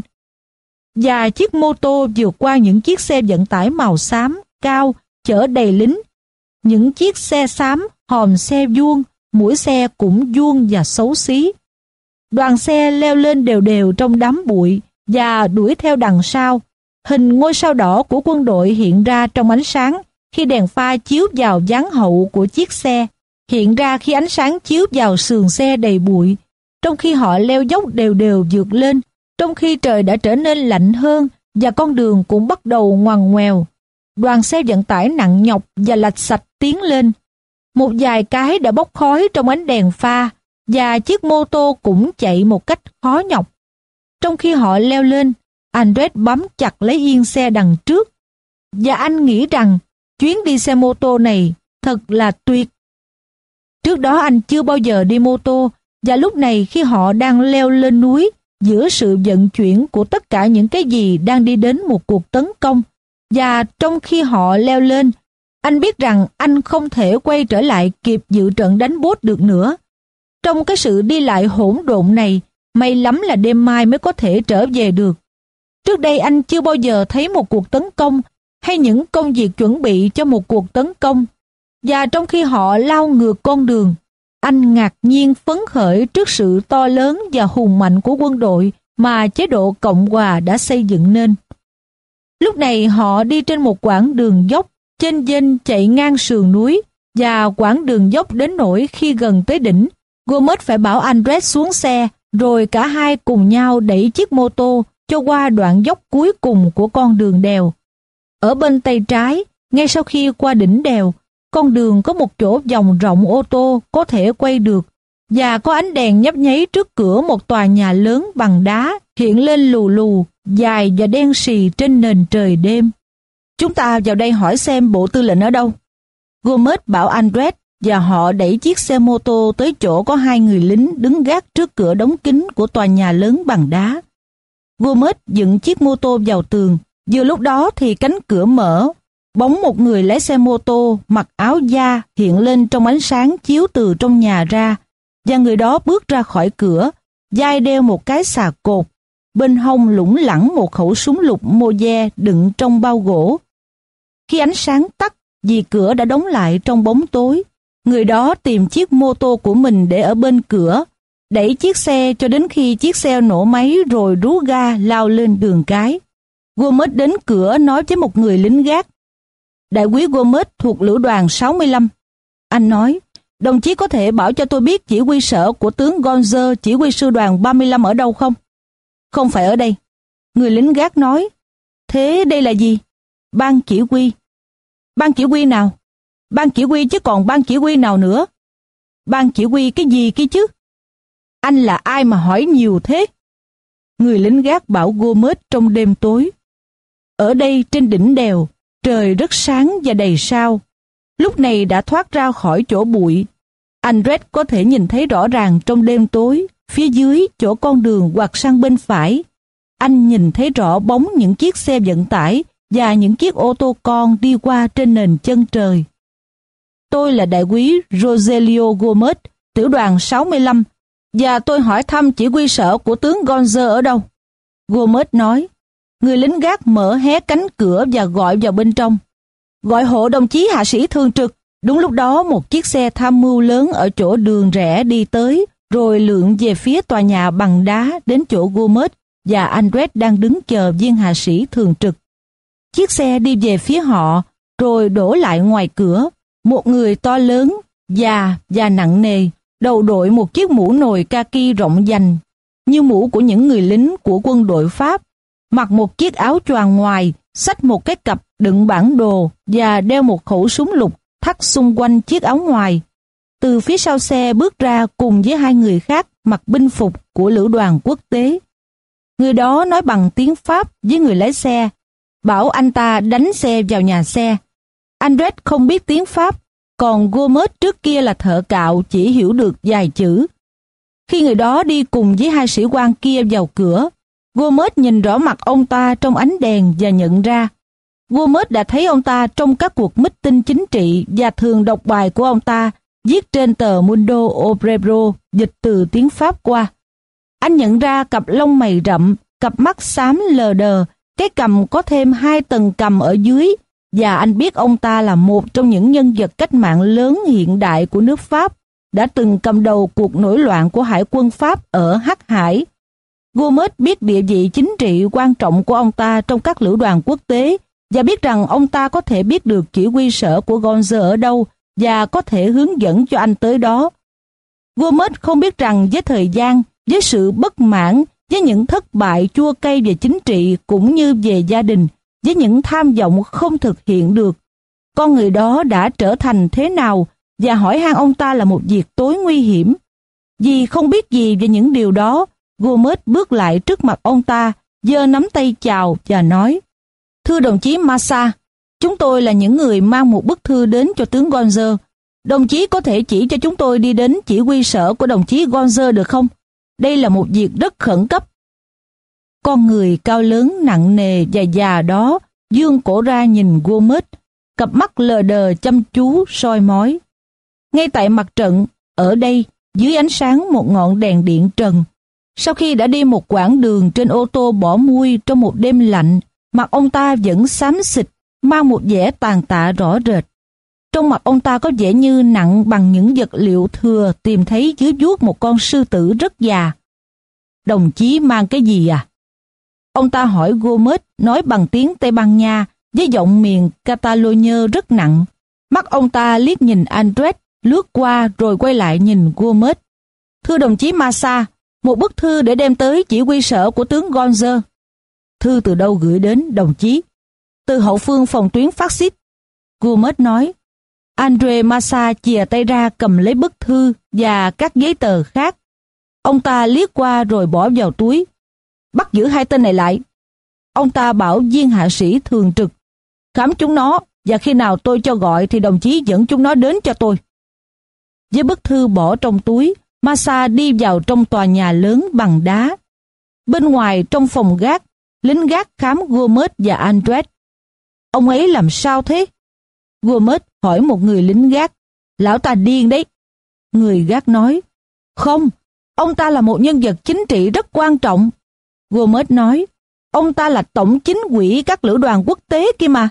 Và chiếc mô tô vượt qua những chiếc xe vận tải màu xám, cao, chở đầy lính. Những chiếc xe xám, hòm xe vuông, mũi xe cũng vuông và xấu xí. Đoàn xe leo lên đều đều trong đám bụi và đuổi theo đằng sau. Hình ngôi sao đỏ của quân đội hiện ra trong ánh sáng khi đèn pha chiếu vào dáng hậu của chiếc xe, hiện ra khi ánh sáng chiếu vào sườn xe đầy bụi, trong khi họ leo dốc đều đều vượt lên, trong khi trời đã trở nên lạnh hơn và con đường cũng bắt đầu ngoằn ngoèo. Đoàn xe vận tải nặng nhọc và lạch sạch tiến lên. Một vài cái đã bốc khói trong ánh đèn pha và chiếc mô tô cũng chạy một cách khó nhọc. Trong khi họ leo lên, Andres bám chặt lấy yên xe đằng trước và anh nghĩ rằng chuyến đi xe mô tô này thật là tuyệt. Trước đó anh chưa bao giờ đi mô tô và lúc này khi họ đang leo lên núi giữa sự vận chuyển của tất cả những cái gì đang đi đến một cuộc tấn công, và trong khi họ leo lên, anh biết rằng anh không thể quay trở lại kịp dự trận đánh bốt được nữa. Trong cái sự đi lại hỗn độn này, may lắm là đêm mai mới có thể trở về được. Trước đây anh chưa bao giờ thấy một cuộc tấn công hay những công việc chuẩn bị cho một cuộc tấn công. Và trong khi họ lao ngược con đường, anh ngạc nhiên phấn khởi trước sự to lớn và hùng mạnh của quân đội mà chế độ Cộng hòa đã xây dựng nên. Lúc này họ đi trên một quãng đường dốc, chênh vênh chạy ngang sườn núi, và quãng đường dốc đến nỗi khi gần tới đỉnh, Gomez phải bảo Andres xuống xe, rồi cả hai cùng nhau đẩy chiếc mô tô cho qua đoạn dốc cuối cùng của con đường đèo. Ở bên tay trái, ngay sau khi qua đỉnh đèo, con đường có một chỗ vòng rộng ô tô có thể quay được, và có ánh đèn nhấp nháy trước cửa một tòa nhà lớn bằng đá hiện lên lù lù, dài và đen sì trên nền trời đêm. Chúng ta vào đây hỏi xem bộ tư lệnh ở đâu. Gomez bảo Andres, và họ đẩy chiếc xe mô tô tới chỗ có hai người lính đứng gác trước cửa đóng kín của tòa nhà lớn bằng đá. Gomez dựng chiếc mô tô vào tường. Vừa lúc đó thì cánh cửa mở. Bóng một người lái xe mô tô mặc áo da hiện lên trong ánh sáng chiếu từ trong nhà ra, và người đó bước ra khỏi cửa, vai đeo một cái xà cột, bên hông lủng lẳng một khẩu súng lục Moze đựng trong bao gỗ. Khi ánh sáng tắt, vì cửa đã đóng lại trong bóng tối, người đó tìm chiếc mô tô của mình để ở bên cửa, đẩy chiếc xe cho đến khi chiếc xe nổ máy rồi rú ga lao lên đường cái. Gomez đến cửa nói với một người lính gác. Đại úy Gomez thuộc lữ đoàn sáu mươi lăm. Anh nói, đồng chí có thể bảo cho tôi biết chỉ huy sở của tướng Gonzer, chỉ huy sư đoàn ba mươi lăm ở đâu không? Không phải ở đây. Người lính gác nói. Thế đây là gì? Ban chỉ huy. Ban chỉ huy nào? Ban chỉ huy chứ còn ban chỉ huy nào nữa? Ban chỉ huy cái gì kia chứ? Anh là ai mà hỏi nhiều thế? Người lính gác bảo Gomez trong đêm tối. Ở đây trên đỉnh đèo, trời rất sáng và đầy sao. lúc này đã thoát ra khỏi chỗ bụi. Andres có thể nhìn thấy rõ ràng trong đêm tối, phía dưới chỗ con đường quặt sang bên phải. Anh nhìn thấy rõ bóng những chiếc xe vận tải và những chiếc ô tô con đi qua trên nền chân trời. Tôi là đại úy Rogelio Gomez, tiểu đoàn sáu mươi lăm, và tôi hỏi thăm chỉ huy sở của tướng Gonzer ở đâu. Gomez nói. Người lính gác mở hé cánh cửa và gọi vào bên trong. Gọi hộ đồng chí hạ sĩ thường trực. Đúng lúc đó một chiếc xe tham mưu lớn ở chỗ đường rẽ đi tới, rồi lượn về phía tòa nhà bằng đá đến chỗ Gomez và Andres đang đứng chờ viên hạ sĩ thường trực. Chiếc xe đi về phía họ, rồi đổ lại ngoài cửa. Một người to lớn, già và nặng nề, đầu đội một chiếc mũ nồi kaki rộng vành, như mũ của những người lính của quân đội Pháp, mặc một chiếc áo choàng ngoài, xách một cái cặp đựng bản đồ và đeo một khẩu súng lục thắt xung quanh chiếc áo ngoài. Từ phía sau xe bước ra cùng với hai người khác mặc binh phục của lữ đoàn quốc tế. Người đó nói bằng tiếng Pháp với người lái xe, bảo anh ta đánh xe vào nhà xe. Andres không biết tiếng Pháp, còn Gomez trước kia là thợ cạo chỉ hiểu được vài chữ. Khi người đó đi cùng với hai sĩ quan kia vào cửa, Gomez nhìn rõ mặt ông ta trong ánh đèn và nhận ra. Gomez đã thấy ông ta trong các cuộc meeting chính trị và thường đọc bài của ông ta viết trên tờ Mundo Obrero dịch từ tiếng Pháp qua. Anh nhận ra cặp lông mày rậm, cặp mắt xám lờ đờ, cái cằm có thêm hai tầng cằm ở dưới, và anh biết ông ta là một trong những nhân vật cách mạng lớn hiện đại của nước Pháp, đã từng cầm đầu cuộc nổi loạn của hải quân Pháp ở Hắc Hải. Gomez biết địa vị chính trị quan trọng của ông ta trong các lữ đoàn quốc tế và biết rằng ông ta có thể biết được chỉ huy sở của Gonzer ở đâu và có thể hướng dẫn cho anh tới đó. Gomez không biết rằng với thời gian, với sự bất mãn, với những thất bại chua cay về chính trị cũng như về gia đình, với những tham vọng không thực hiện được, con người đó đã trở thành thế nào, và hỏi han ông ta là một việc tối nguy hiểm. Vì không biết gì về những điều đó, Gomez bước lại trước mặt ông ta, giơ nắm tay chào và nói: Thưa đồng chí Massa, chúng tôi là những người mang một bức thư đến cho tướng Gonzer. Đồng chí có thể chỉ cho chúng tôi đi đến chỉ huy sở của đồng chí Gonzer được không? Đây là một việc rất khẩn cấp. Con người cao lớn nặng nề và già đó vươn cổ ra nhìn Gomez, cặp mắt lờ đờ chăm chú soi mói. Ngay tại mặt trận, ở đây, dưới ánh sáng một ngọn đèn điện trần, sau khi đã đi một quãng đường trên ô tô bỏ mui trong một đêm lạnh, mặt ông ta vẫn xám xịt, mang một vẻ tàn tạ rõ rệt. Trong mặt ông ta có vẻ như nặng bằng những vật liệu thừa tìm thấy dưới vuốt một con sư tử rất già. Đồng chí mang cái gì à? Ông ta hỏi Gomez, nói bằng tiếng Tây Ban Nha với giọng miền Catalonia rất nặng. Mắt ông ta liếc nhìn Andres, lướt qua rồi quay lại nhìn Gomez. Thưa đồng chí Massa, một bức thư để đem tới chỉ huy sở của tướng Gonzer. Thư từ đâu gửi đến, đồng chí? Từ hậu phương phòng tuyến phát xít. Gomez nói. Andre Massa chìa tay ra cầm lấy bức thư và các giấy tờ khác. Ông ta liếc qua rồi bỏ vào túi. Bắt giữ hai tên này lại. Ông ta bảo viên hạ sĩ thường trực khám chúng nó, và khi nào tôi cho gọi thì đồng chí dẫn chúng nó đến cho tôi. Với bức thư bỏ trong túi, Massa đi vào trong tòa nhà lớn bằng đá. Bên ngoài trong phòng gác, lính gác khám Gomez và Andres. Ông ấy làm sao thế? Gomez hỏi một người lính gác. Lão ta điên đấy. Người gác nói. Không, ông ta là một nhân vật chính trị rất quan trọng. Gomez nói. Ông ta là tổng chính ủy các lữ đoàn quốc tế kia mà.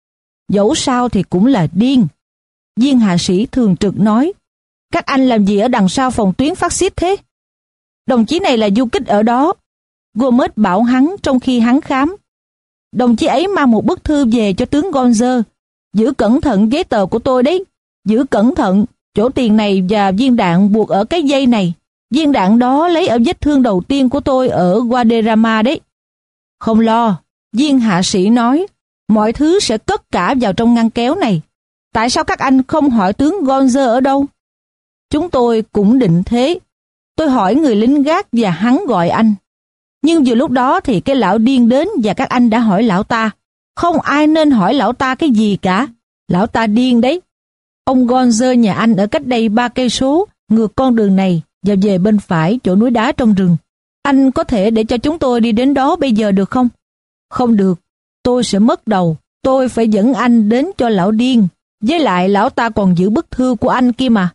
Dẫu sao thì cũng là điên. Viên hạ sĩ thường trực nói. Các anh làm gì ở đằng sau phòng tuyến phát xít thế? Đồng chí này là du kích ở đó. Gomez bảo hắn trong khi hắn khám. Đồng chí ấy mang một bức thư về cho tướng Gonzer. Giữ cẩn thận giấy tờ của tôi đấy. Giữ cẩn thận, chỗ tiền này và viên đạn buộc ở cái dây này. Viên đạn đó lấy ở vết thương đầu tiên của tôi ở Guadarrama đấy. Không lo, viên hạ sĩ nói. Mọi thứ sẽ cất cả vào trong ngăn kéo này. Tại sao các anh không hỏi tướng Gonzer ở đâu? Chúng tôi cũng định thế. Tôi hỏi người lính gác và hắn gọi anh. Nhưng vừa lúc đó thì cái lão điên đến và các anh đã hỏi lão ta. Không ai nên hỏi lão ta cái gì cả. Lão ta điên đấy. Ông Gonzer nhà anh ở cách đây ba cây số, ngược con đường này và về bên phải chỗ núi đá trong rừng. Anh có thể để cho chúng tôi đi đến đó bây giờ được không? Không được, tôi sẽ mất đầu. Tôi phải dẫn anh đến cho lão điên. Với lại lão ta còn giữ bức thư của anh kia mà.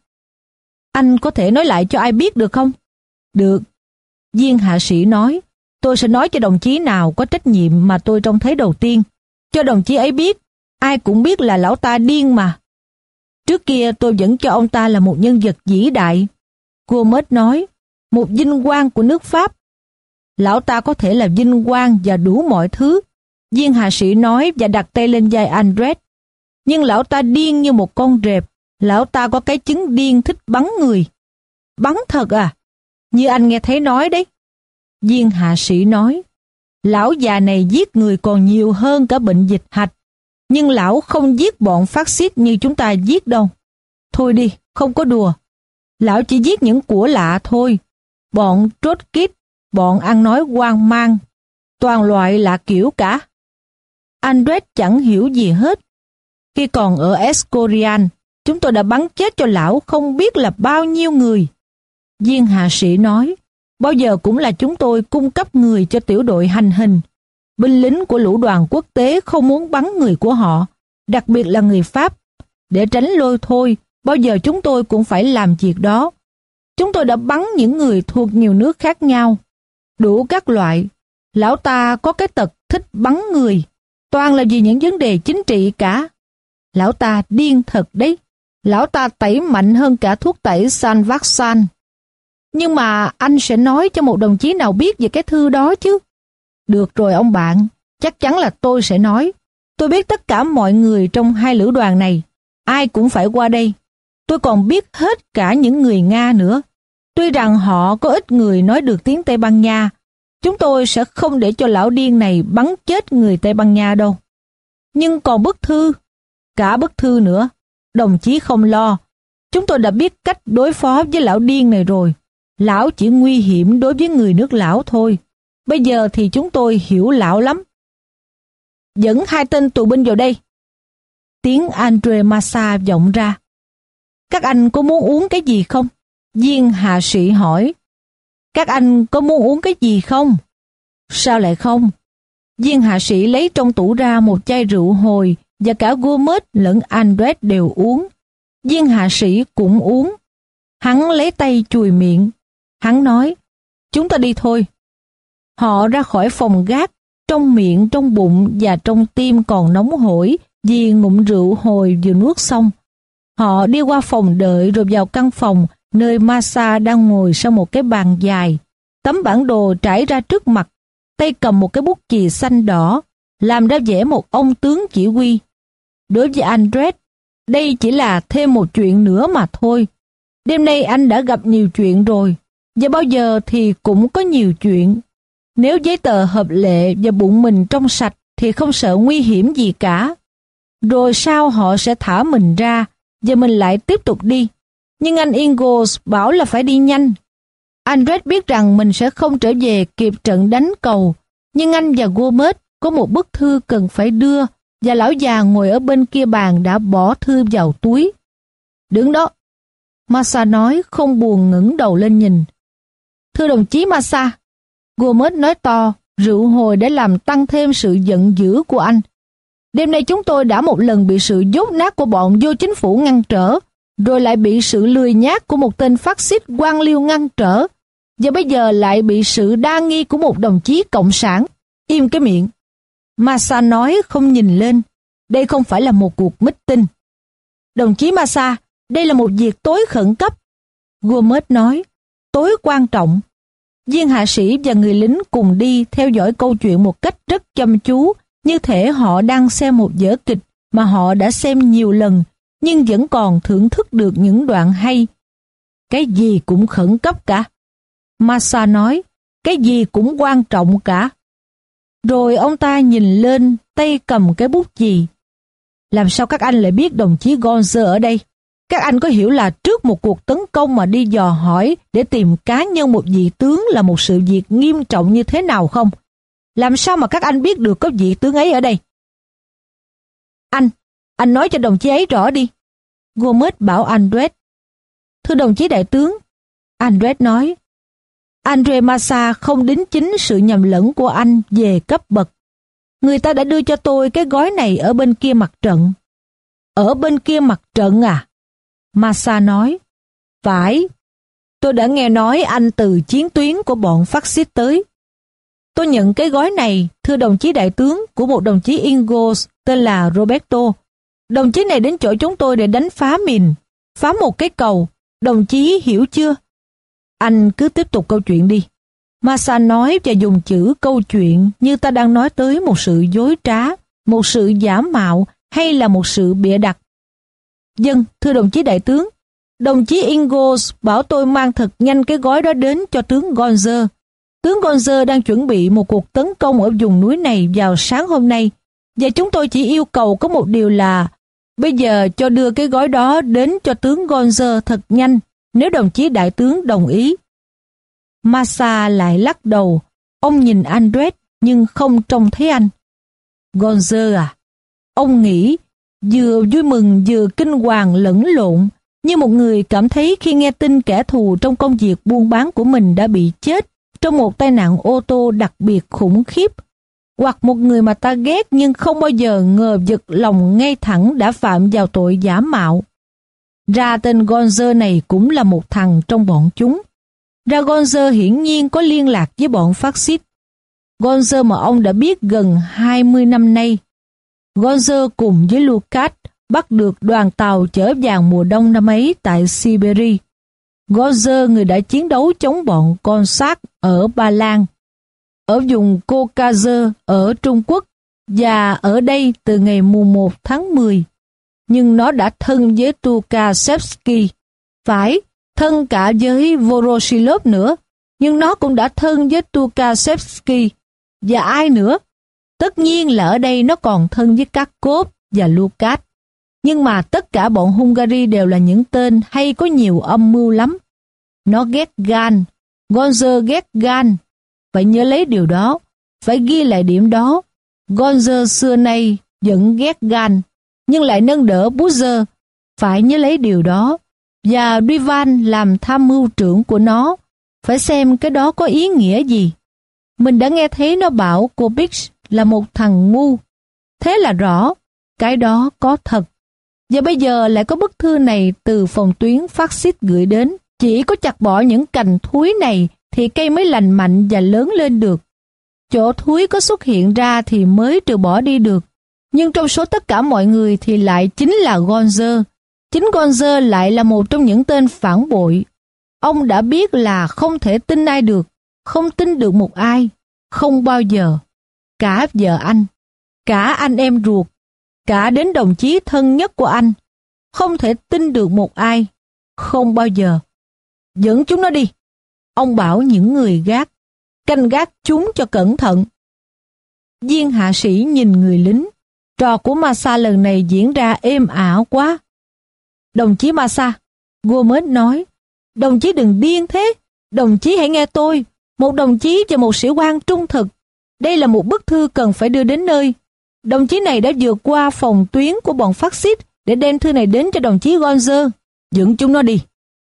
Anh có thể nói lại cho ai biết được không? Được. Viên hạ sĩ nói, tôi sẽ nói cho đồng chí nào có trách nhiệm mà tôi trông thấy đầu tiên. Cho đồng chí ấy biết, ai cũng biết là lão ta điên mà. Trước kia tôi vẫn cho ông ta là một nhân vật vĩ đại. Gomes nói, một vinh quang của nước Pháp. Lão ta có thể là vinh quang và đủ mọi thứ. Viên hạ sĩ nói và đặt tay lên vai Andret. Nhưng lão ta điên như một con rệp. Lão ta có cái chứng điên thích bắn người. Bắn thật à? Như anh nghe thấy nói đấy. Viên hạ sĩ nói, lão già này giết người còn nhiều hơn cả bệnh dịch hạch. Nhưng lão không giết bọn phát xít như chúng ta giết đâu. Thôi đi, không có đùa. Lão chỉ giết những của lạ thôi. Bọn Trotskyt, bọn ăn nói hoang mang, toàn loại lạ kiểu cả. Andret chẳng hiểu gì hết. Khi còn ở Escorial, chúng tôi đã bắn chết cho lão không biết là bao nhiêu người. Viên hạ sĩ nói, bao giờ cũng là chúng tôi cung cấp người cho tiểu đội hành hình. Binh lính của lữ đoàn quốc tế không muốn bắn người của họ, đặc biệt là người Pháp. Để tránh lôi thôi, bao giờ chúng tôi cũng phải làm việc đó. Chúng tôi đã bắn những người thuộc nhiều nước khác nhau, đủ các loại. Lão ta có cái tật thích bắn người, toàn là vì những vấn đề chính trị cả. Lão ta điên thật đấy. Lão ta tẩy mạnh hơn cả thuốc tẩy Salvarsan. Nhưng mà anh sẽ nói cho một đồng chí nào biết về cái thư đó chứ? Được rồi ông bạn, chắc chắn là tôi sẽ nói. Tôi biết tất cả mọi người trong hai lữ đoàn này, ai cũng phải qua đây. Tôi còn biết hết cả những người Nga nữa. Tuy rằng họ có ít người nói được tiếng Tây Ban Nha, chúng tôi sẽ không để cho lão điên này bắn chết người Tây Ban Nha đâu. Nhưng còn bức thư, cả bức thư nữa, đồng chí không lo. Chúng tôi đã biết cách đối phó với lão điên này rồi. Lão chỉ nguy hiểm đối với người nước lão thôi. Bây giờ thì chúng tôi hiểu lão lắm. Dẫn hai tên tù binh vào đây. Tiếng Andre Massa vọng ra. Các anh có muốn uống cái gì không? Viên hạ sĩ hỏi. Các anh có muốn uống cái gì không? Sao lại không? Viên hạ sĩ lấy trong tủ ra một chai rượu hồi và cả Gomes lẫn Andret đều uống. Viên hạ sĩ cũng uống. Hắn lấy tay chùi miệng. Hắn nói, chúng ta đi thôi. Họ ra khỏi phòng gác, trong miệng, trong bụng và trong tim còn nóng hổi vì ngụm rượu hồi vừa nuốt xong. Họ đi qua phòng đợi rồi vào căn phòng nơi Massa đang ngồi sau một cái bàn dài. Tấm bản đồ trải ra trước mặt, tay cầm một cái bút chì xanh đỏ, làm ra vẽ một ông tướng chỉ huy. Đối với Andret, đây chỉ là thêm một chuyện nữa mà thôi. Đêm nay anh đã gặp nhiều chuyện rồi, và bao giờ thì cũng có nhiều chuyện. Nếu giấy tờ hợp lệ và bụng mình trong sạch thì không sợ nguy hiểm gì cả. Rồi sau họ sẽ thả mình ra và mình lại tiếp tục đi. Nhưng anh Ingalls bảo là phải đi nhanh. Andret biết rằng mình sẽ không trở về kịp trận đánh cầu, nhưng anh và Gomes có một bức thư cần phải đưa và lão già ngồi ở bên kia bàn đã bỏ thư vào túi. Đứng đó, Massa nói không buồn ngẩng đầu lên nhìn. Thưa đồng chí Massa, Gomes nói to, rượu hồi để làm tăng thêm sự giận dữ của anh. Đêm nay chúng tôi đã một lần bị sự dốt nát của bọn vô chính phủ ngăn trở, rồi lại bị sự lười nhác của một tên phát xít quan liêu ngăn trở, và bây giờ lại bị sự đa nghi của một đồng chí cộng sản. Im cái miệng. Massa nói không nhìn lên. Đây không phải là một cuộc meeting. Đồng chí Massa, đây là một việc tối khẩn cấp. Gomes nói, tối quan trọng. Viên hạ sĩ và người lính cùng đi theo dõi câu chuyện một cách rất chăm chú, như thể họ đang xem một vở kịch mà họ đã xem nhiều lần, nhưng vẫn còn thưởng thức được những đoạn hay. Cái gì cũng khẩn cấp cả. Massa nói, cái gì cũng quan trọng cả. Rồi ông ta nhìn lên, tay cầm cái bút chì. Làm sao các anh lại biết đồng chí Gonzer ở đây? Các anh có hiểu là trước một cuộc tấn công mà đi dò hỏi để tìm cá nhân một vị tướng là một sự việc nghiêm trọng như thế nào không? Làm sao mà các anh biết được có vị tướng ấy ở đây? Anh, anh nói cho đồng chí ấy rõ đi. Gomez bảo Andres. Thưa đồng chí đại tướng, Andres nói, Andre Massa không đính chính sự nhầm lẫn của anh về cấp bậc. Người ta đã đưa cho tôi cái gói này ở bên kia mặt trận. Ở bên kia mặt trận à? Massa nói, phải, tôi đã nghe nói anh từ chiến tuyến của bọn phát xít tới. Tôi nhận cái gói này, thưa đồng chí đại tướng, của một đồng chí Ingles tên là Roberto. Đồng chí này đến chỗ chúng tôi để đánh phá mìn, phá một cái cầu. Đồng chí hiểu chưa? Anh cứ tiếp tục câu chuyện đi. Massa nói và dùng chữ câu chuyện như ta đang nói tới một sự dối trá, một sự giả mạo hay là một sự bịa đặt. Vâng, thưa đồng chí đại tướng, đồng chí Ingles bảo tôi mang thật nhanh cái gói đó đến cho tướng Gonzer. Tướng Gonzer đang chuẩn bị một cuộc tấn công ở vùng núi này vào sáng hôm nay, và chúng tôi chỉ yêu cầu có một điều là bây giờ cho đưa cái gói đó đến cho tướng Gonzer thật nhanh, nếu đồng chí đại tướng đồng ý. Massa lại lắc đầu, ông nhìn Andres nhưng không trông thấy anh. Gonzer à? Ông nghĩ, vừa vui mừng vừa kinh hoàng lẫn lộn, như một người cảm thấy khi nghe tin kẻ thù trong công việc buôn bán của mình đã bị chết trong một tai nạn ô tô đặc biệt khủng khiếp, hoặc một người mà ta ghét nhưng không bao giờ ngờ vực lòng ngay thẳng đã phạm vào tội giả mạo. Ra tên Gonzer này cũng là một thằng trong bọn chúng. Ra Gonzer hiển nhiên có liên lạc với bọn phát xít. Gonzer mà ông đã biết gần hai mươi năm nay. Gonzer cùng với Lucas bắt được đoàn tàu chở vàng mùa đông năm ấy tại Siberia. Gonzer người đã chiến đấu chống bọn Cossack ở Ba Lan, ở vùng Caucasus ở Trung Quốc và ở đây từ ngày mùng một tháng mười. Nhưng nó đã thân với Tukhachevsky, phải, thân cả với Voroshilov nữa, nhưng nó cũng đã thân với Tukhachevsky. Và ai nữa? Tất nhiên là ở đây nó còn thân với Karkov và Lucas. Nhưng mà tất cả bọn Hungary đều là những tên hay có nhiều âm mưu lắm. Nó ghét gan, Gonzer ghét gan. Phải nhớ lấy điều đó, phải ghi lại điểm đó. Gonzer xưa nay vẫn ghét gan, nhưng lại nâng đỡ Butcher. Phải nhớ lấy điều đó. Và Duvan làm tham mưu trưởng của nó. Phải xem cái đó có ý nghĩa gì. Mình đã nghe thấy nó bảo Kopic là một thằng ngu. Thế là rõ, cái đó có thật. Và bây giờ lại có bức thư này từ phòng tuyến phát xít gửi đến. Chỉ có chặt bỏ những cành thúi này thì cây mới lành mạnh và lớn lên được. Chỗ thúi có xuất hiện ra thì mới trừ bỏ đi được. Nhưng trong số tất cả mọi người thì lại chính là Gonzer. Chính Gonzer lại là một trong những tên phản bội. Ông đã biết là không thể tin ai được, không tin được một ai, không bao giờ. Cả vợ anh, cả anh em ruột, cả đến đồng chí thân nhất của anh, không thể tin được một ai, không bao giờ. Dẫn chúng nó đi. Ông bảo những người gác, canh gác chúng cho cẩn thận. Viên hạ sĩ nhìn người lính. Trò của Massa lần này diễn ra êm ả quá. Đồng chí Massa, Gomez nói, đồng chí đừng điên thế. Đồng chí hãy nghe tôi, một đồng chí và một sĩ quan trung thực. Đây là một bức thư cần phải đưa đến nơi. Đồng chí này đã vượt qua phòng tuyến của bọn phát xít để đem thư này đến cho đồng chí Gonzer. Dẫn chúng nó đi.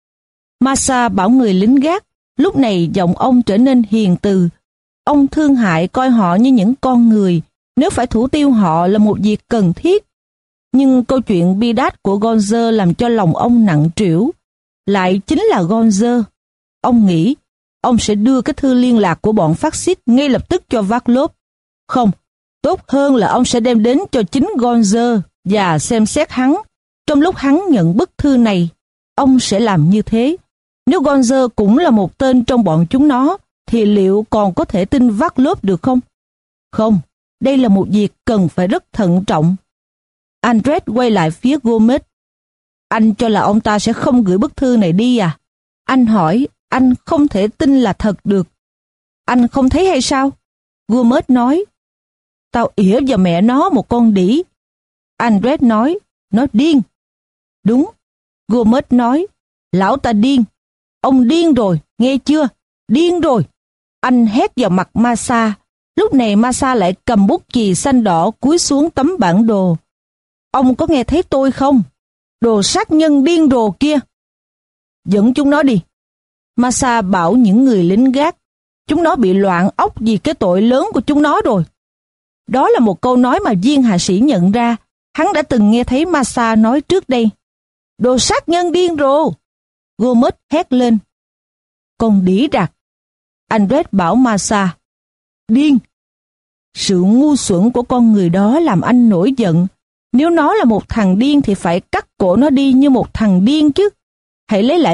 Massa bảo người lính gác. Lúc này giọng ông trở nên hiền từ. Ông thương hại coi họ như những con người, nếu phải thủ tiêu họ là một việc cần thiết. Nhưng câu chuyện bi đát của Gonzer làm cho lòng ông nặng trĩu. Lại chính là Gonzer. Ông nghĩ, ông sẽ đưa cái thư liên lạc của bọn phát xít ngay lập tức cho Vaclov. Không, tốt hơn là ông sẽ đem đến cho chính Gonzer và xem xét hắn. Trong lúc hắn nhận bức thư này, ông sẽ làm như thế. Nếu Gonzer cũng là một tên trong bọn chúng nó, thì liệu còn có thể tin Vaclov được không? Không, đây là một việc cần phải rất thận trọng. Andres quay lại phía Gomez. Anh cho là ông ta sẽ không gửi bức thư này đi à? Anh hỏi, anh không thể tin là thật được. Anh không thấy hay sao? Gomez nói. Tao ỉa vào mẹ nó một con đĩ. Andres nói, nó điên. Đúng, Gomez nói, lão ta điên. Ông điên rồi, nghe chưa? Điên rồi. Anh hét vào mặt Massa. Lúc này Massa lại cầm bút chì xanh đỏ cúi xuống tấm bản đồ. Ông có nghe thấy tôi không? Đồ sát nhân điên rồ kia! Dẫn chúng nó đi. Massa bảo những người lính gác. Chúng nó bị loạn óc vì cái tội lớn của chúng nó rồi. Đó là một câu nói mà viên hạ sĩ nhận ra. Hắn đã từng nghe thấy Massa nói trước đây. Đồ sát nhân điên rồ! Gomez hét lên. Con đĩ rạc! Andres bảo Massa. Điên! Sự ngu xuẩn của con người đó làm anh nổi giận. Nếu nó là một thằng điên thì phải cắt cổ nó đi như một thằng điên chứ. Hãy lấy lại